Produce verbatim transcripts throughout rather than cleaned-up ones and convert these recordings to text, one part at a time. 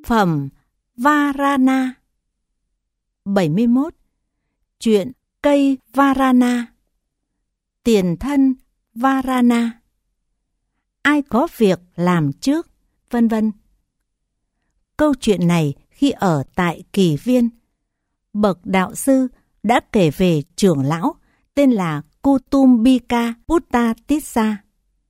Phẩm Varana. bảy mươi mốt. Chuyện cây Varana. Tiền thân Varana. Ai có việc làm trước, vân vân. Câu chuyện này khi ở tại Kỳ Viên, bậc đạo sư đã kể về trưởng lão tên là Kutumbika Putta Tissa.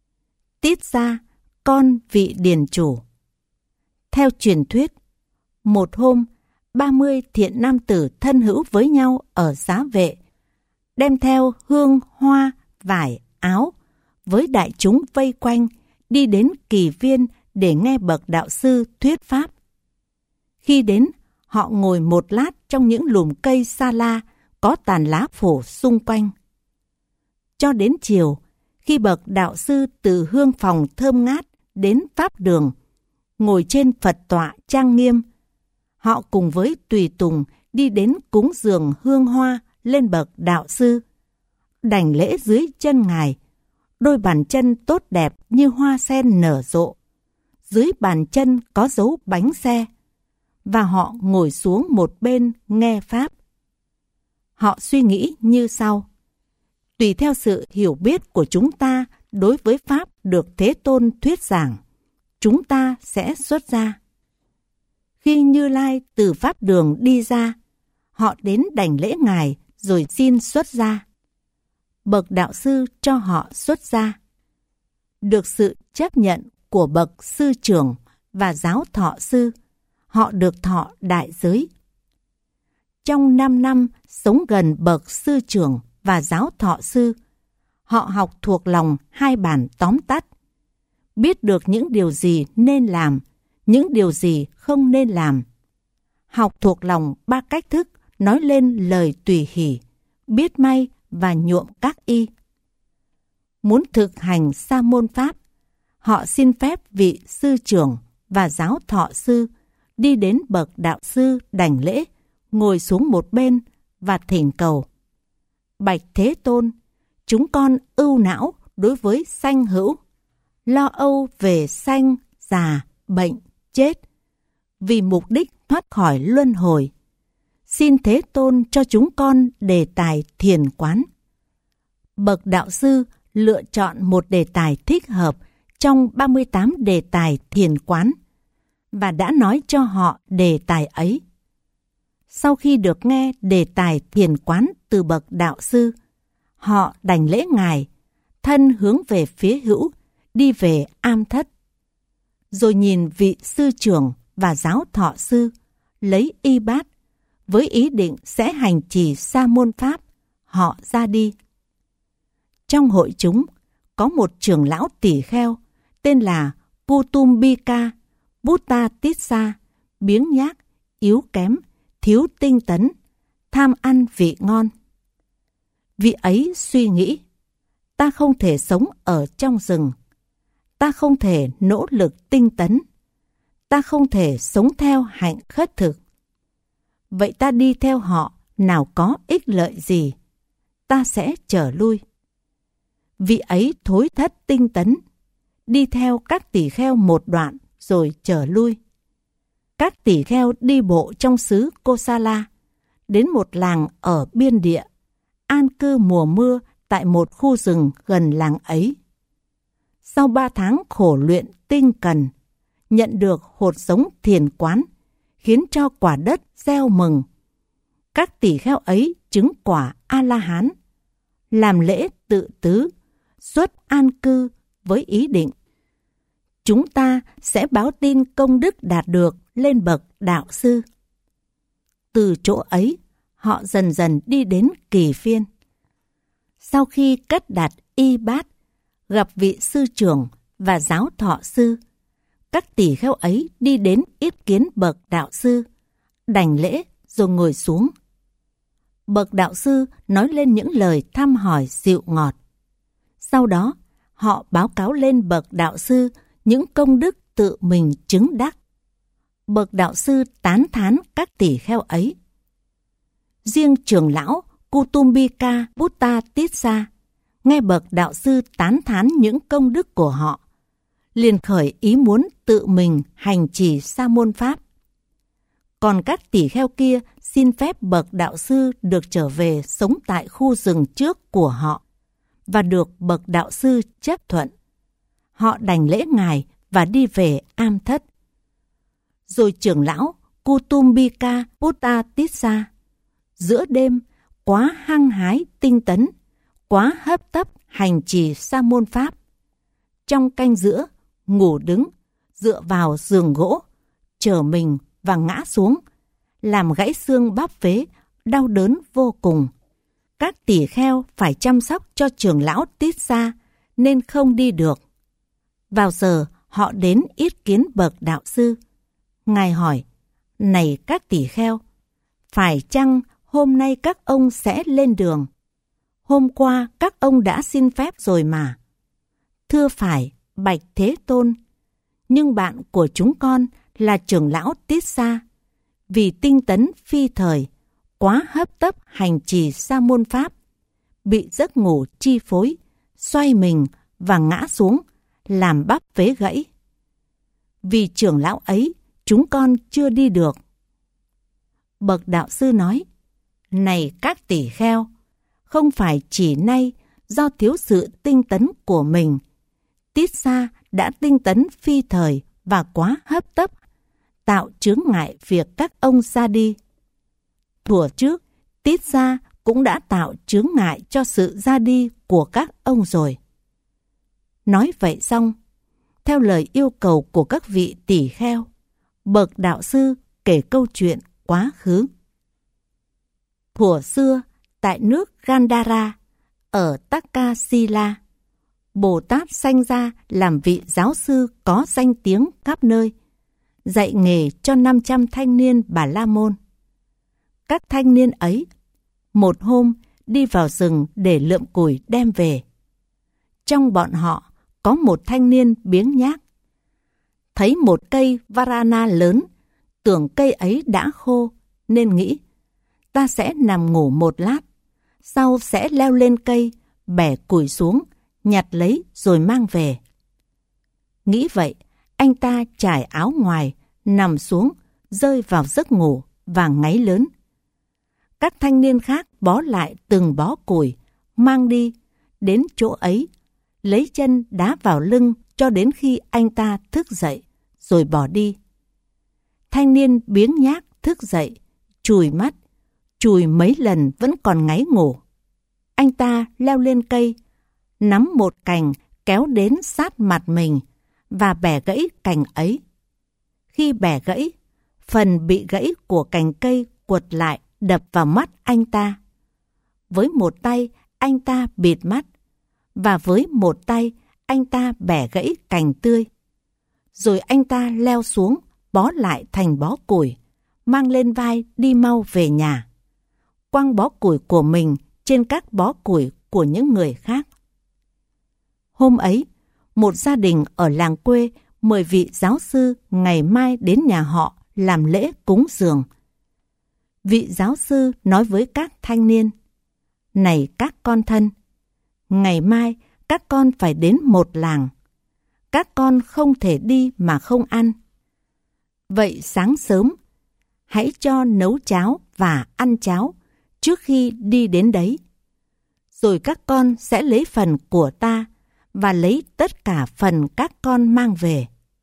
Tissa, con vị điền chủ. Theo truyền thuyết, một hôm, ba mươi thiện nam tử thân hữu với nhau ở Xá Vệ, đem theo hương, hoa, vải, áo, với đại chúng vây quanh, đi đến Kỳ Viên để nghe bậc đạo sư thuyết pháp. Khi đến, họ ngồi một lát trong những lùm cây sa la có tàn lá phủ xung quanh. Cho đến chiều, khi bậc đạo sư từ hương phòng thơm ngát đến pháp đường, ngồi trên Phật tọa trang nghiêm, họ cùng với tùy tùng đi đến cúng dường hương hoa lên bậc đạo sư, đảnh lễ dưới chân ngài. Đôi bàn chân tốt đẹp như hoa sen nở rộ, dưới bàn chân có dấu bánh xe, và họ ngồi xuống một bên nghe pháp. Họ suy nghĩ như sau: tùy theo sự hiểu biết của chúng ta đối với pháp được Thế Tôn thuyết giảng, chúng ta sẽ xuất gia. Khi Như Lai từ pháp đường đi ra, họ đến đảnh lễ ngài rồi xin xuất gia. Bậc đạo sư cho họ xuất gia. Được sự chấp nhận của bậc sư trưởng và giáo thọ sư, họ được thọ đại giới. Trong năm năm sống gần bậc sư trưởng và giáo thọ sư, họ học thuộc lòng hai bản tóm tắt, biết được những điều gì nên làm, những điều gì không nên làm. Học thuộc lòng ba cách thức nói lên lời tùy hỷ, biết may và nhuộm các y. Muốn thực hành sa môn pháp, họ xin phép vị sư trưởng và giáo thọ sư đi đến bậc đạo sư đảnh lễ, ngồi xuống một bên và thỉnh cầu: bạch Thế Tôn, chúng con ưu não đối với sanh hữu, lo âu về sanh, già, bệnh, chết, vì mục đích thoát khỏi luân hồi. Xin Thế Tôn cho chúng con đề tài thiền quán. Bậc đạo sư lựa chọn một đề tài thích hợp trong ba mươi tám đề tài thiền quán và đã nói cho họ đề tài ấy. Sau khi được nghe đề tài thiền quán từ bậc đạo sư, họ đảnh lễ ngài, thân hướng về phía hữu, đi về am thất. Rồi nhìn vị sư trưởng và giáo thọ sư, lấy y bát, với ý định sẽ hành trì sa môn pháp, họ ra đi. Trong hội chúng, có một trưởng lão tỳ kheo, tên là Kutumbika Putta Tissa, biếng nhác, yếu kém, thiếu tinh tấn, tham ăn vị ngon. Vị ấy suy nghĩ: ta không thể sống ở trong rừng, ta không thể nỗ lực tinh tấn, ta không thể sống theo hạnh khất thực. Vậy ta đi theo họ nào có ích lợi gì? Ta sẽ trở lui. Vị ấy thối thất tinh tấn, đi theo các tỷ kheo một đoạn rồi trở lui. Các tỷ kheo đi bộ trong xứ Kosala, đến một làng ở biên địa, an cư mùa mưa tại một khu rừng gần làng ấy. Sau ba tháng khổ luyện tinh cần, nhận được hột giống thiền quán, khiến cho quả đất gieo mừng. Các tỷ kheo ấy chứng quả A-la-hán, làm lễ tự tứ, xuất an cư với ý định: chúng ta sẽ báo tin công đức đạt được lên bậc đạo sư. Từ chỗ ấy, họ dần dần đi đến Kỳ Viên. Sau khi cất đặt y bát, gặp vị sư trưởng và giáo thọ sư, các tỷ kheo ấy đi đến yết kiến bậc đạo sư, đảnh lễ rồi ngồi xuống. Bậc đạo sư nói lên những lời thăm hỏi dịu ngọt. Sau đó, họ báo cáo lên bậc đạo sư những công đức tự mình chứng đắc. Bậc đạo sư tán thán các tỷ kheo ấy. Riêng trưởng lão Kutumbika Putta Tissa nghe bậc đạo sư tán thán những công đức của họ, liền khởi ý muốn tự mình hành trì sa môn pháp. Còn các tỳ kheo kia xin phép bậc đạo sư được trở về sống tại khu rừng trước của họ, và được bậc đạo sư chấp thuận. Họ đành lễ ngài và đi về am thất. Rồi trưởng lão Kutumbika Puttatissa giữa đêm quá hăng hái tinh tấn, quá hấp tấp hành trì sa môn pháp, trong canh giữa ngủ đứng dựa vào giường gỗ, trở mình và ngã xuống, làm gãy xương bắp phế, đau đớn vô cùng. Các tỳ kheo phải chăm sóc cho trưởng lão Tissa nên không đi được. Vào giờ họ đến yết kiến bậc đạo sư. Ngài hỏi: này các tỳ kheo, phải chăng hôm nay các ông sẽ lên đường? Hôm qua các ông đã xin phép rồi mà. Thưa phải, bạch Thế Tôn. Nhưng bạn của chúng con là trưởng lão Tissa, vì tinh tấn phi thời, quá hấp tấp hành trì sa môn pháp, bị giấc ngủ chi phối, xoay mình và ngã xuống, làm bắp phế gãy. Vì trưởng lão ấy, chúng con chưa đi được. Bậc đạo sư nói: này các tỳ kheo, không phải chỉ nay do thiếu sự tinh tấn của mình, Tissa đã tinh tấn phi thời và quá hấp tấp, tạo chướng ngại việc các ông ra đi. Thuở trước, Tissa cũng đã tạo chướng ngại cho sự ra đi của các ông rồi. Nói vậy xong, theo lời yêu cầu của các vị tỳ kheo, bậc đạo sư kể câu chuyện quá khứ. Thuở xưa, tại nước Gandhara, ở Takasila, Bồ Tát sanh ra làm vị giáo sư có danh tiếng khắp nơi, dạy nghề cho năm trăm thanh niên Bà La Môn. Các thanh niên ấy, một hôm đi vào rừng để lượm củi đem về. Trong bọn họ có một thanh niên biếng nhác. Thấy một cây Varana lớn, tưởng cây ấy đã khô, nên nghĩ: ta sẽ nằm ngủ một lát, sau sẽ leo lên cây, bẻ củi xuống, nhặt lấy rồi mang về. Nghĩ vậy, anh ta trải áo ngoài, nằm xuống, rơi vào giấc ngủ và ngáy lớn. Các thanh niên khác bó lại từng bó củi, mang đi, đến chỗ ấy, lấy chân đá vào lưng cho đến khi anh ta thức dậy, rồi bỏ đi. Thanh niên biếng nhác thức dậy, chùi mắt, chùi mấy lần vẫn còn ngáy ngủ. Anh ta leo lên cây, nắm một cành kéo đến sát mặt mình và bẻ gãy cành ấy. Khi bẻ gãy, phần bị gãy của cành cây quật lại đập vào mắt anh ta. Với một tay, anh ta bịt mắt, và với một tay, anh ta bẻ gãy cành tươi. Rồi anh ta leo xuống, bó lại thành bó củi, mang lên vai đi mau về nhà, quăng bó củi của mình trên các bó củi của những người khác. Hôm ấy, một gia đình ở làng quê mời vị giáo sư ngày mai đến nhà họ làm lễ cúng dường. Vị giáo sư nói với các thanh niên: này các con thân, ngày mai các con phải đến một làng. Các con không thể đi mà không ăn. Vậy sáng sớm, hãy cho nấu cháo và ăn cháo trước khi đi đến đấy. Rồi các con sẽ lấy phần của ta và lấy tất cả phần các con mang về.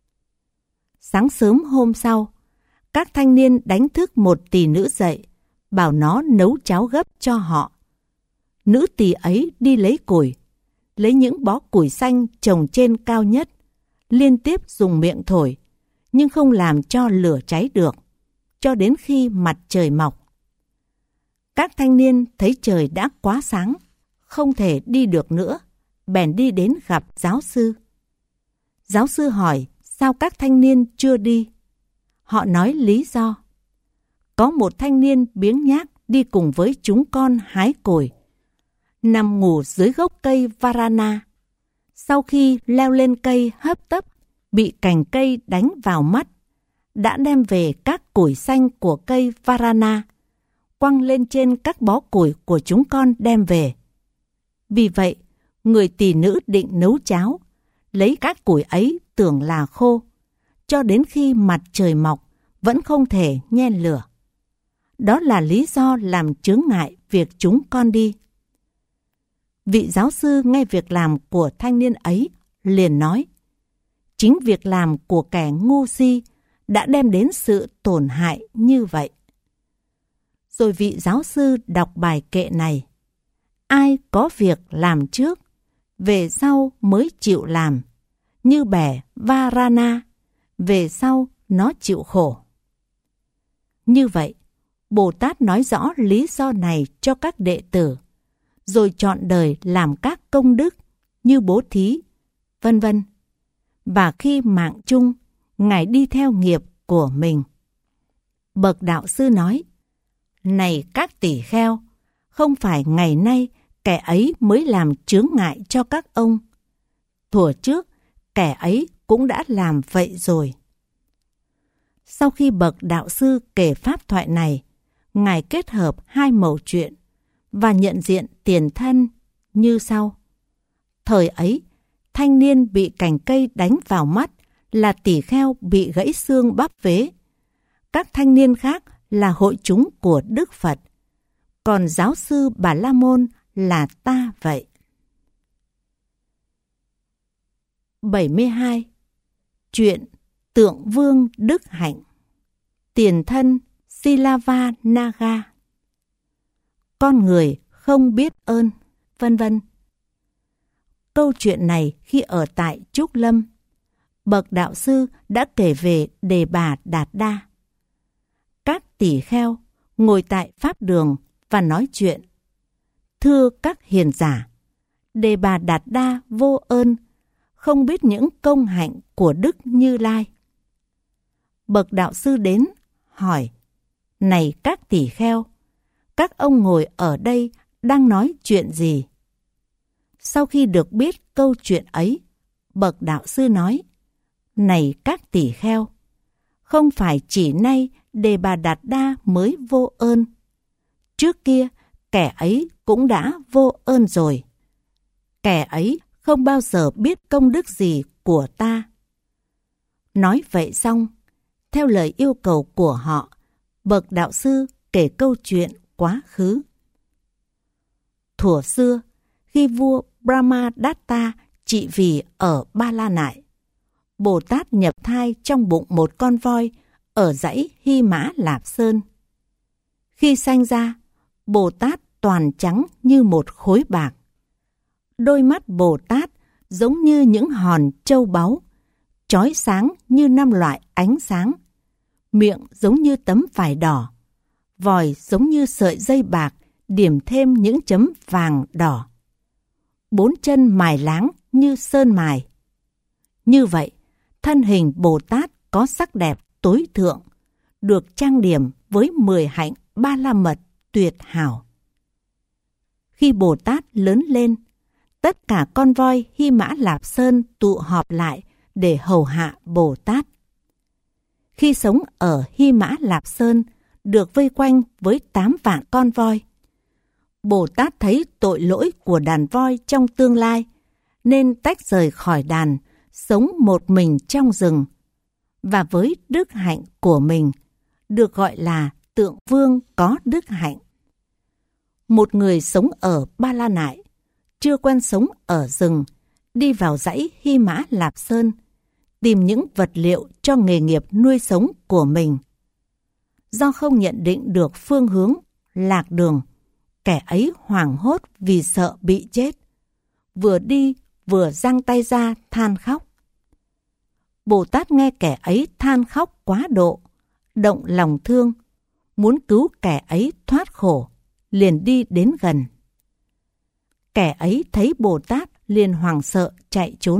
Sáng sớm hôm sau, các thanh niên đánh thức một tỳ nữ dậy, bảo nó nấu cháo gấp cho họ. Nữ tỳ ấy đi lấy củi, lấy những bó củi xanh trồng trên cao nhất, liên tiếp dùng miệng thổi, nhưng không làm cho lửa cháy được, cho đến khi mặt trời mọc. Các thanh niên thấy trời đã quá sáng, không thể đi được nữa, bèn đi đến gặp giáo sư. Giáo sư hỏi sao các thanh niên chưa đi. Họ nói lý do: có một thanh niên biếng nhác đi cùng với chúng con hái củi, nằm ngủ dưới gốc cây Varana. Sau khi leo lên cây hấp tấp, bị cành cây đánh vào mắt, đã đem về các củi xanh của cây Varana, quăng lên trên các bó củi của chúng con đem về. Vì vậy, người tỳ nữ định nấu cháo, lấy các củi ấy tưởng là khô, cho đến khi mặt trời mọc vẫn không thể nhen lửa. Đó là lý do làm chướng ngại việc chúng con đi. Vị giáo sư nghe việc làm của thanh niên ấy, liền nói, chính việc làm của kẻ ngu si đã đem đến sự tổn hại như vậy. Rồi vị giáo sư đọc bài kệ này, ai có việc làm trước, về sau mới chịu làm, như bè Varana, về sau nó chịu khổ. Như vậy, Bồ Tát nói rõ lý do này cho các đệ tử, rồi chọn đời làm các công đức như bố thí, vân vân. Và khi mạng chung, Ngài đi theo nghiệp của mình. Bậc đạo sư nói, này các tỷ kheo, không phải ngày nay kẻ ấy mới làm chướng ngại cho các ông. Thuở trước, kẻ ấy cũng đã làm vậy rồi. Sau khi bậc đạo sư kể pháp thoại này, Ngài kết hợp hai mẩu chuyện và nhận diện tiền thân như sau. Thời ấy, thanh niên bị cành cây đánh vào mắt là tỷ kheo bị gãy xương bắp vế. Các thanh niên khác là hội chúng của Đức Phật. Còn giáo sư Bà La Môn là ta vậy. bảy mươi hai. Chuyện Tượng Vương Đức Hạnh. Tiền thân Silava Naga. Con người không biết ơn, vân vân. Câu chuyện này khi ở tại Trúc Lâm, bậc đạo sư đã kể về Đề Bà Đạt Đa. Các tỷ kheo ngồi tại pháp đường và nói chuyện. Thưa các hiền giả, Đề Bà Đạt Đa vô ơn, không biết những công hạnh của Đức Như Lai. Bậc đạo sư đến, hỏi, này các tỷ kheo, các ông ngồi ở đây đang nói chuyện gì? Sau khi được biết câu chuyện ấy, bậc đạo sư nói, này các tỷ kheo, không phải chỉ nay Đề Bà Đạt Đa mới vô ơn. Trước kia, kẻ ấy cũng đã vô ơn rồi. Kẻ ấy không bao giờ biết công đức gì của ta. Nói vậy xong, theo lời yêu cầu của họ, bậc đạo sư kể câu chuyện quá khứ. Thuở xưa, khi vua Brahmadatta trị vì ở Ba La Nại, Bồ Tát nhập thai trong bụng một con voi ở dãy Hy Mã Lạp Sơn. Khi sanh ra, Bồ Tát toàn trắng như một khối bạc. Đôi mắt Bồ Tát giống như những hòn châu báu, chói sáng như năm loại ánh sáng. Miệng giống như tấm vải đỏ, vòi giống như sợi dây bạc điểm thêm những chấm vàng đỏ. Bốn chân mài láng như sơn mài. Như vậy, thân hình Bồ Tát có sắc đẹp tối thượng, được trang điểm với mười hạnh ba la mật tuyệt hảo. Khi Bồ Tát lớn lên, tất cả con voi Hy Mã Lạp Sơn tụ họp lại để hầu hạ Bồ Tát. Khi sống ở Hy Mã Lạp Sơn, được vây quanh với tám vạn con voi. Bồ Tát thấy tội lỗi của đàn voi trong tương lai, nên tách rời khỏi đàn, sống một mình trong rừng. Và với đức hạnh của mình, được gọi là tượng vương có đức hạnh. Một người sống ở Ba La Nại, chưa quen sống ở rừng, đi vào dãy Hy Mã Lạp Sơn, tìm những vật liệu cho nghề nghiệp nuôi sống của mình. Do không nhận định được phương hướng, lạc đường, kẻ ấy hoảng hốt vì sợ bị chết. Vừa đi vừa giang tay ra than khóc. Bồ Tát nghe kẻ ấy than khóc quá độ, động lòng thương, muốn cứu kẻ ấy thoát khổ, liền đi đến gần. Kẻ ấy thấy Bồ Tát liền hoảng sợ chạy trốn.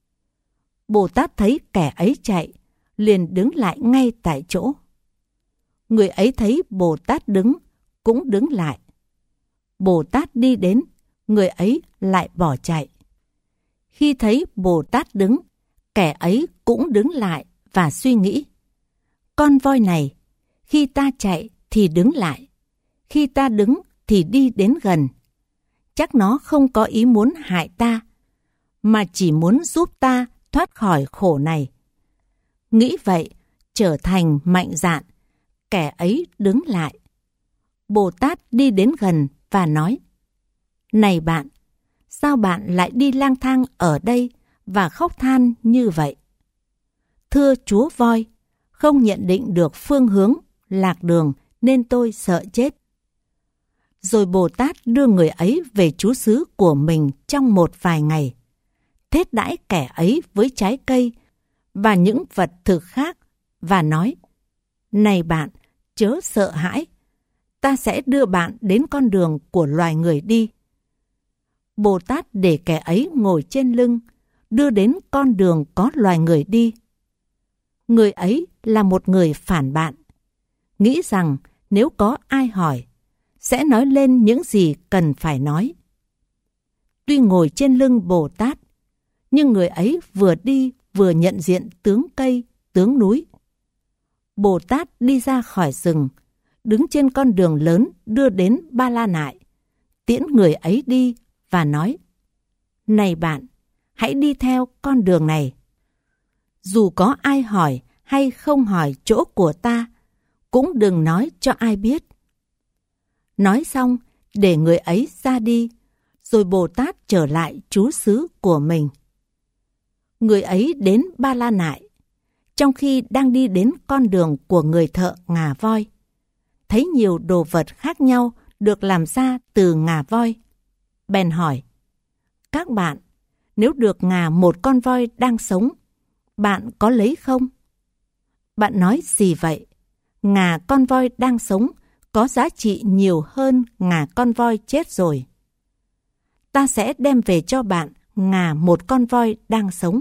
Bồ Tát thấy kẻ ấy chạy, liền đứng lại ngay tại chỗ. Người ấy thấy Bồ Tát đứng, cũng đứng lại. Bồ Tát đi đến, người ấy lại bỏ chạy. Khi thấy Bồ Tát đứng, kẻ ấy cũng đứng lại và suy nghĩ. Con voi này, khi ta chạy thì đứng lại, khi ta đứng thì đi đến gần. Chắc nó không có ý muốn hại ta, mà chỉ muốn giúp ta thoát khỏi khổ này. Nghĩ vậy, trở thành mạnh dạn, kẻ ấy đứng lại. Bồ Tát đi đến gần và nói: Này bạn, sao bạn lại đi lang thang ở đây và khóc than như vậy? Thưa Chúa voi, không nhận định được phương hướng, lạc đường nên tôi sợ chết. Rồi Bồ Tát đưa người ấy về trú xứ của mình trong một vài ngày, thết đãi kẻ ấy với trái cây và những vật thực khác và nói: Này bạn, chớ sợ hãi, ta sẽ đưa bạn đến con đường của loài người đi. Bồ Tát để kẻ ấy ngồi trên lưng, đưa đến con đường có loài người đi. Người ấy là một người phản bạn, nghĩ rằng nếu có ai hỏi, sẽ nói lên những gì cần phải nói. Tuy ngồi trên lưng Bồ Tát, nhưng người ấy vừa đi vừa nhận diện tướng cây, tướng núi. Bồ Tát đi ra khỏi rừng, đứng trên con đường lớn đưa đến Ba La Nại, tiễn người ấy đi và nói: Này bạn, hãy đi theo con đường này. Dù có ai hỏi hay không hỏi chỗ của ta, cũng đừng nói cho ai biết. Nói xong, để người ấy ra đi, rồi Bồ Tát trở lại trú xứ của mình. Người ấy đến Ba La Nại, trong khi đang đi đến con đường của người thợ ngà voi, thấy nhiều đồ vật khác nhau được làm ra từ ngà voi. Bèn hỏi: Các bạn, nếu được ngà một con voi đang sống, bạn có lấy không? Bạn nói gì vậy? Ngà con voi đang sống có giá trị nhiều hơn ngà con voi chết rồi. Ta sẽ đem về cho bạn ngà một con voi đang sống.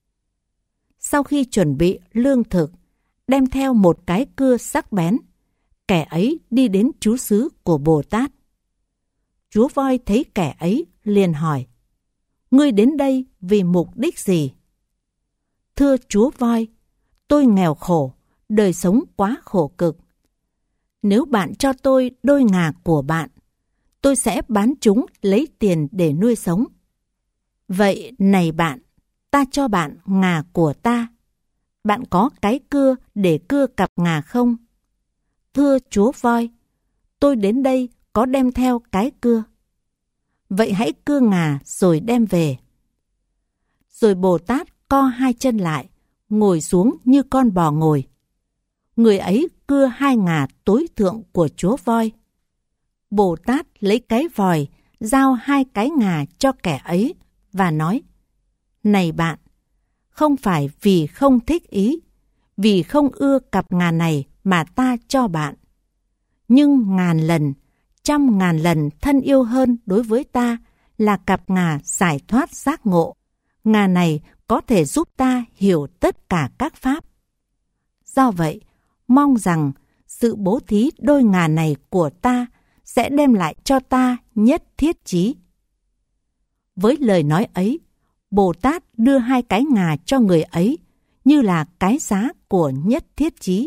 Sau khi chuẩn bị lương thực, đem theo một cái cưa sắc bén, kẻ ấy đi đến trú xứ của Bồ Tát. Chúa voi thấy kẻ ấy liền hỏi: Ngươi đến đây vì mục đích gì? Thưa Chúa voi, tôi nghèo khổ, đời sống quá khổ cực. Nếu bạn cho tôi đôi ngà của bạn, tôi sẽ bán chúng lấy tiền để nuôi sống. Vậy này bạn, ta cho bạn ngà của ta. Bạn có cái cưa để cưa cặp ngà không? Thưa Chúa voi, tôi đến đây có đem theo cái cưa. Vậy hãy cưa ngà rồi đem về. Rồi Bồ Tát co hai chân lại, ngồi xuống như con bò ngồi. Người ấy cưa hai ngà tối thượng của Chúa voi. Bồ Tát lấy cái vòi, giao hai cái ngà cho kẻ ấy và nói: Này bạn, không phải vì không thích ý, vì không ưa cặp ngà này mà ta cho bạn. Nhưng ngàn lần, trăm ngàn lần thân yêu hơn đối với ta là cặp ngà giải thoát giác ngộ. Ngà này có thể giúp ta hiểu tất cả các pháp. Do vậy, mong rằng sự bố thí đôi ngà này của ta sẽ đem lại cho ta nhất thiết chí. Với lời nói ấy, Bồ Tát đưa hai cái ngà cho người ấy như là cái giá của nhất thiết chí.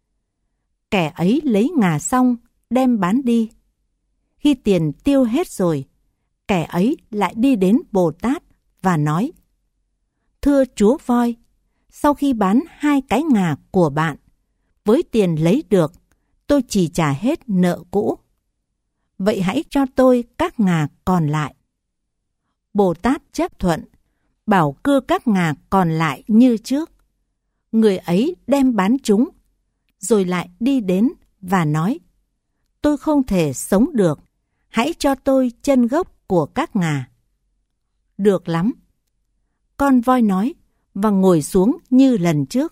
Kẻ ấy lấy ngà xong, đem bán đi. Khi tiền tiêu hết rồi, kẻ ấy lại đi đến Bồ Tát và nói: Thưa Chúa voi, sau khi bán hai cái ngà của bạn, với tiền lấy được, tôi chỉ trả hết nợ cũ. Vậy hãy cho tôi các ngà còn lại. Bồ Tát chấp thuận, bảo cưa các ngà còn lại như trước. Người ấy đem bán chúng, rồi lại đi đến và nói: Tôi không thể sống được, hãy cho tôi chân gốc của các ngà. Được lắm. Con voi nói và ngồi xuống như lần trước.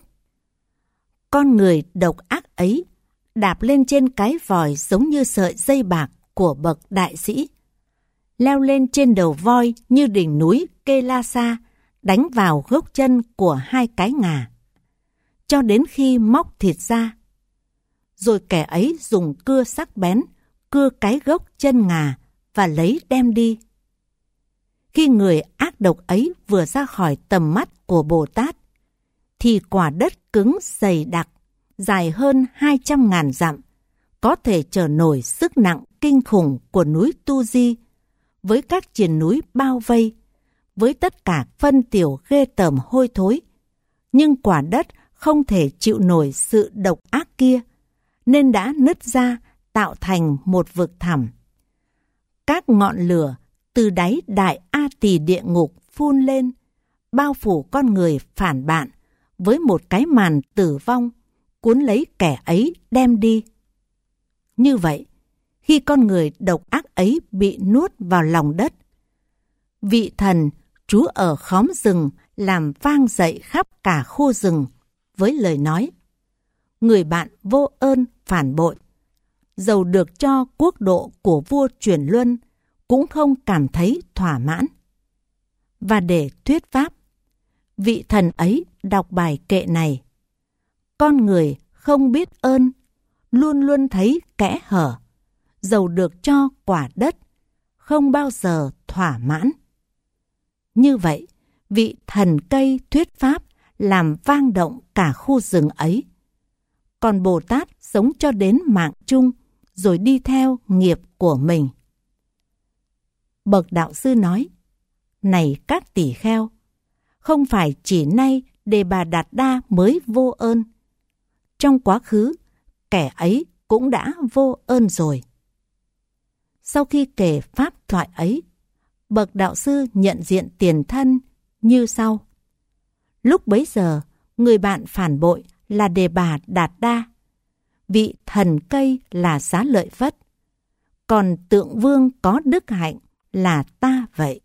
Con người độc ác ấy đạp lên trên cái vòi giống như sợi dây bạc của bậc đại sĩ, leo lên trên đầu voi như đỉnh núi Kê-la-sa, đánh vào gốc chân của hai cái ngà, cho đến khi móc thịt ra. Rồi kẻ ấy dùng cưa sắc bén, cưa cái gốc chân ngà và lấy đem đi. Khi người ác độc ấy vừa ra khỏi tầm mắt của Bồ Tát, thì quả đất cứng dày đặc, dài hơn hai trăm ngàn dặm, có thể chở nổi sức nặng kinh khủng của núi Tu Di, với các triền núi bao vây, với tất cả phân tiểu ghê tởm hôi thối. Nhưng quả đất không thể chịu nổi sự độc ác kia, nên đã nứt ra tạo thành một vực thẳm. Các ngọn lửa từ đáy đại A Tỳ địa ngục phun lên, bao phủ con người phản bạn với một cái màn tử vong, cuốn lấy kẻ ấy đem đi. Như vậy, khi con người độc ác ấy bị nuốt vào lòng đất, vị thần trú ở khóm rừng làm vang dậy khắp cả khu rừng với lời nói: người bạn vô ơn phản bội, dầu được cho quốc độ của vua chuyển luân, cũng không cảm thấy thỏa mãn. Và để thuyết pháp, vị thần ấy đọc bài kệ này: con người không biết ơn, luôn luôn thấy kẽ hở, dầu được cho quả đất, không bao giờ thỏa mãn. Như vậy, vị thần cây thuyết pháp làm vang động cả khu rừng ấy. Còn Bồ Tát sống cho đến mạng chung, rồi đi theo nghiệp của mình. Bậc đạo sư nói: này các tỳ kheo, không phải chỉ nay Đề Bà Đạt Đa mới vô ơn. Trong quá khứ, kẻ ấy cũng đã vô ơn rồi. Sau khi kể pháp thoại ấy, bậc đạo sư nhận diện tiền thân như sau. Lúc bấy giờ, người bạn phản bội là Đề Bà Đạt Đa, vị thần cây là Xá Lợi Phất, còn tượng vương có đức hạnh là ta vậy.